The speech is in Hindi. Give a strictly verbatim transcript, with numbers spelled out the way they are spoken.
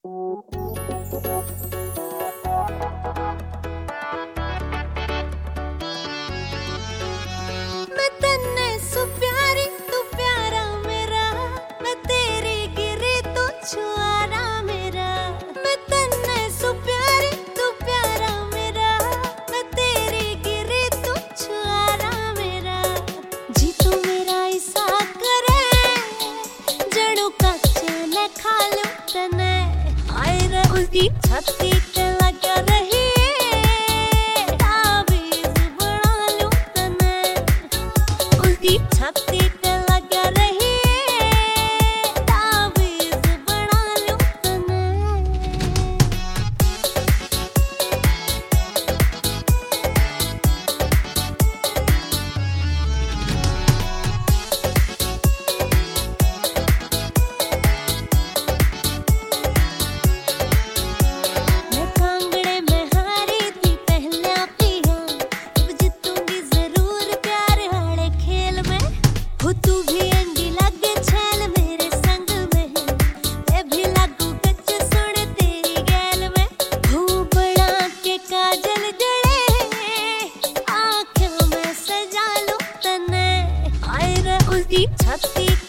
मैं तन्ने सु प्यारी तू प्यारा मेरा, मैं तेरी गिरी तू छुआरा मेरा। मैं तन्ने सु प्यारी तू प्यारा मेरा, मैं तेरी गिरी तू छुआरा मेरा। जी तू मेरा ऐसा करे जणू कच्चे ने खा लूं तने। आए रे उसकी छाती पे लगा रही छाती पे लगा रही तावीज़ बना लूं तने। मैं कांगड़े में हारी थी पहला पिया, अब जीतूंगी जरूर प्यार वाले खेल में। हो तू भी अंडी लगे छैल मेरे संग में, मैं भी लागू कच्च सुन तेरी गैल में। हो बड़ा के काजल जड़े आँखों में सजा लूं तने। आए रे उसकी छाती